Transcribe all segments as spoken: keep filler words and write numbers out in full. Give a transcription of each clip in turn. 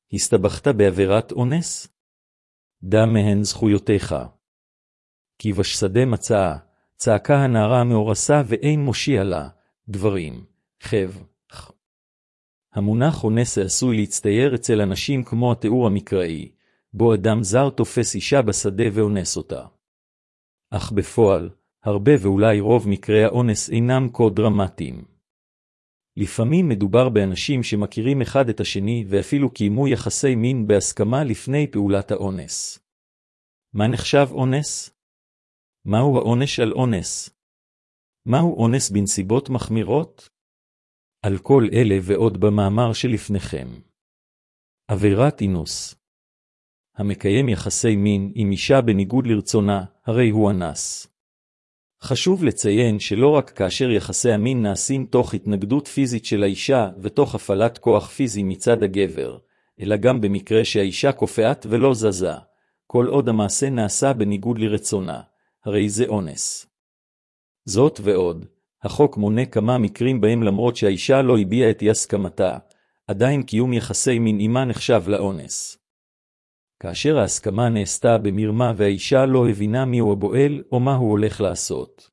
הסתבכת בעבירת אונס? דע מהן זכויותיך. כי בשדה מצאה, צעקה הנערה המאורסה ואין מושיע לה, דברים, חב. המונח אונס עשוי להצטייר אצל אנשים כמו התיאור המקראי, בו אדם זר תופס אישה בשדה ואונס אותה. אך בפועל, הרבה ואולי רוב מקרי האונס אינם כה דרמטיים. לפעמים מדובר באנשים שמכירים אחד את השני ואפילו קיימו יחסי מין בהסכמה לפני פעולת האונס. מה נחשב אונס? מהו העונש על אונס? מהו אונס בנסיבות מחמירות? על כל אלה ועוד במאמר שלפניכם. עבירת אינוס. המקיים יחסי מין עם אישה בניגוד לרצונה, הרי הוא אנס. חשוב לציין שלא רק כאשר יחסי המין נעשים תוך התנגדות פיזית של האישה ותוך הפעלת כוח פיזי מצד הגבר, אלא גם במקרה שהאישה קופאת ולא זזה, כל עוד המעשה נעשה בניגוד לרצונה, הרי זה אונס. זאת ועוד, החוק מונה כמה מקרים בהם למרות שהאישה לא הביעה את הסכמתה, עדיין קיום יחסי מין עמה נחשב לאונס. כאשר ההסכמה נעשתה במרמה והאישה לא הבינה מיהו הבועל או מה הוא הולך לעשות.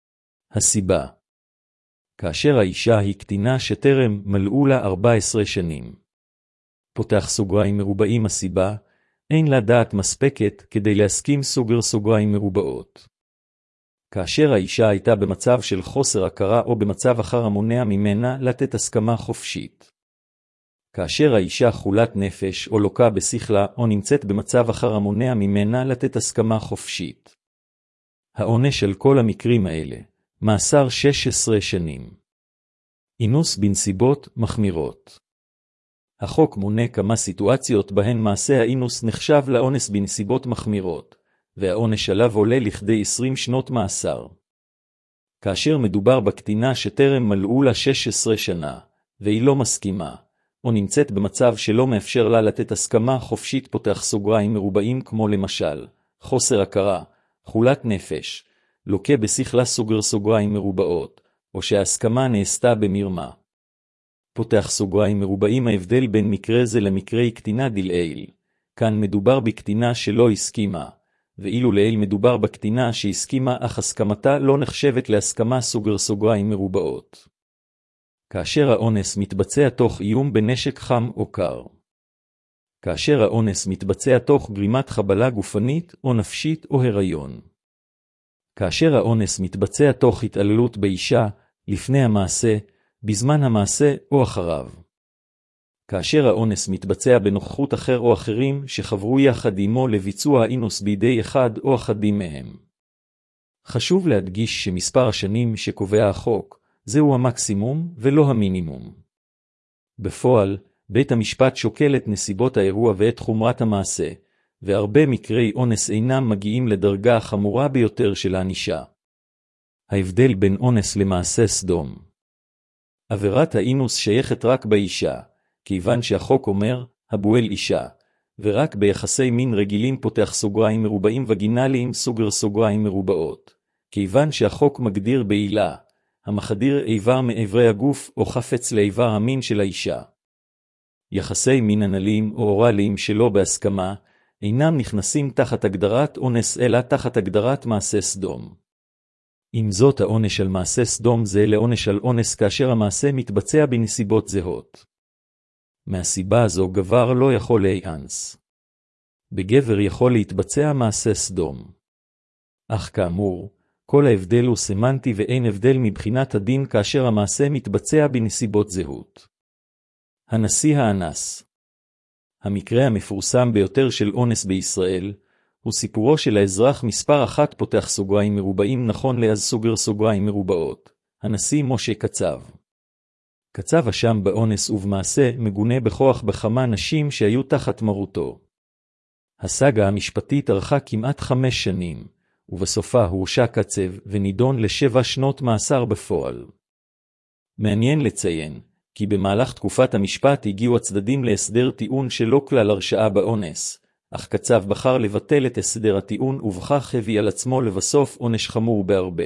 הסיבה. כאשר האישה היא קטינה שטרם מלאו לה ארבע עשרה שנים. פותח סוגריים מרובעים הסיבה, אין לה דעת מספקת כדי להסכים סוגר סוגריים מרובעות. כאשר האישה הייתה במצב של חוסר הכרה או במצב אחר המונע ממנה לתת הסכמה חופשית. כאשר האישה חולת נפש או לוקה בשכלה או נמצאת במצב אחר המונע ממנה לתת הסכמה חופשית. העונש של כל המקרים האלה, מאסר שש עשרה שנים. אינוס בנסיבות מחמירות. החוק מונה כמה סיטואציות בהן מעשה האינוס נחשב לאונס בנסיבות מחמירות, והעונש עליו עולה לכדי עשרים שנות מאסר. כאשר מדובר בקטינה שטרם מלאו לה שש עשרה שנה, והיא לא מסכימה, או נמצאת במצב שלא מאפשר לה לתת הסכמה חופשית פותח סוגריים מרובעים כמו למשל, חוסר הכרה, חולת נפש, לוקה בשכלה סוגר סוגריים מרובעות, או שההסכמה נעשתה במרמה. פותח סוגריים מרובעים ההבדל בין מקרה זה למקרה קטינה דלעיל. כאן מדובר בקטינה שלא הסכימה, ואילו לעיל מדובר בקטינה שהסכימה אך הסכמתה לא נחשבת להסכמה סוגר סוגריים מרובעות. כאשר האונס מתבצע תוך איום בנשק חם או קר. כאשר האונס מתבצע תוך גרימת חבלה גופנית או נפשית או הריון. כאשר האונס מתבצע תוך התעללות באישה, לפני המעשה, בזמן המעשה או אחריו. כאשר האונס מתבצע בנוכחות אחר או אחרים שחברו יחד עמו לביצוע האינוס בידי אחד או אחדים מהם. חשוב להדגיש שמספר השנים שקובע החוק, זהו המקסימום ולא המינימום. בפועל, בית המשפט שוקל את נסיבות האירוע ואת חומרת המעשה, והרבה מקרי אונס אינם מגיעים לדרגה החמורה ביותר של הענישה. ההבדל בין אונס למעשה סדום. עבירת האינוס שייכת רק באישה, כיוון שהחוק אומר, הבועל אישה, ורק ביחסי מין רגילים פותח סוגריים מרובעים וגינליים סוגר סוגריים מרובעות, כיוון שהחוק מגדיר בעילה, המחדיר איבר מאיברי הגוף או חפץ לאיבר המין של האישה. יחסי מין אנליים או אורליים שלא בהסכמה, אינם נכנסים תחת הגדרת אונס אלא תחת הגדרת מעשה סדום. עם זאת העונש על מעשה סדום זה לעונש על אונס כאשר המעשה מתבצע בנסיבות זהות. מהסיבה הזו גבר לא יכול להיאנס. בגבר יכול להתבצע מעשה סדום. אך כאמור, כל ההבדל הוא סמנטי ואין הבדל מבחינת הדין כאשר המעשה מתבצע בנסיבות זהות. הנשיא האנס. המקרה המפורסם ביותר של אונס בישראל, הוא סיפורו של האזרח מספר אחת פותח סוגריים מרובעים נכון לאז סוגר סוגריים מרובעות, הנשיא משה קצב. קצב אשם באונס ובמעשה מגונה בכוח בכמה נשים שהיו תחת מרותו. הסאגה המשפטית ארכה כמעט חמש שנים, ובסופה הורשע קצב ונידון לשבע שנות מאסר בפועל. מעניין לציין, כי במהלך תקופת המשפט הגיעו הצדדים להסדר טיעון שלא כלל הרשעה באונס, אך קצב בחר לבטל את הסדר הטיעון ובכך הביא על עצמו לבסוף עונש חמור בהרבה.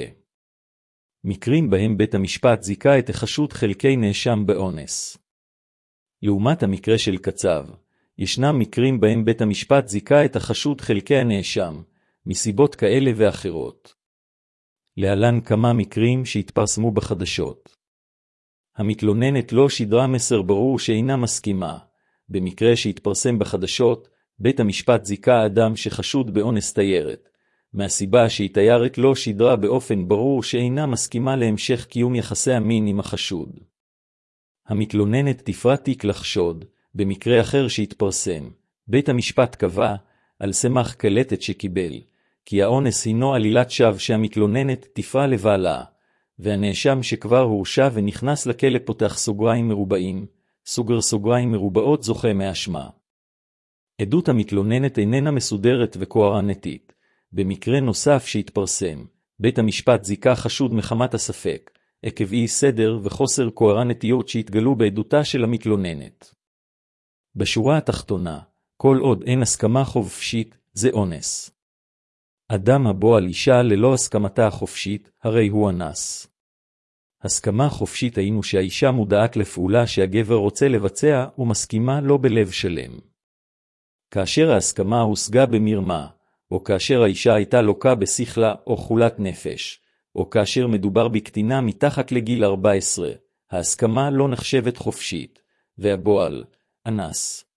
מקרים בהם בית המשפט זיכה את החשוד חלקי נאשם באונס. לעומת המקרה של קצב, ישנם מקרים בהם בית המשפט זיכה את החשוד חלקי הנאשם, מסיבות כאלה ואחרות. להלן כמה מקרים שהתפרסמו בחדשות. המתלוננת לא שידרה מסר ברור שאינה מסכימה. במקרה שהתפרסם בחדשות, בית המשפט זיכה אדם שחשוד באונס תיירת, מהסיבה שהיא תיירת לא שידרה באופן ברור שאינה מסכימה להמשך קיום יחסי המין עם החשוד. המתלוננת תפרע תיק לחשוד. במקרה אחר שהתפרסם, בית המשפט קבע, על סמך קלטת שקיבל, כי האונס הינו עלילת שווא שהמתלוננת תפרע לבעלה, והנאשם שכבר הורשע ונכנס לכלא פותח סוגריים מרובעים, סוגר סוגריים מרובעות זוכה מאשמה. עדות המתלוננת איננה מסודרת וקוהרנטית. במקרה נוסף שהתפרסם, בית המשפט זיכה חשוד מחמת הספק, עקב אי סדר וחוסר קוהרנטיות שהתגלו בעדותה של המתלוננת. בשורה התחתונה, כל עוד אין הסכמה חופשית, זה אונס. אדם הבוא על אישה ללא הסכמתה החופשית, הרי הוא אנס. הסכמה חופשית היינו שהאישה מודעת לפעולה שהגבר רוצה לבצע ומסכימה לא בלב שלם. כאשר ההסכמה הושגה במרמה, או כאשר האישה הייתה לוקה בשכלה או חולת נפש, או כאשר מדובר בקטינה מתחת לגיל ארבע עשרה, ההסכמה לא נחשבת חופשית, והבועל, אנס.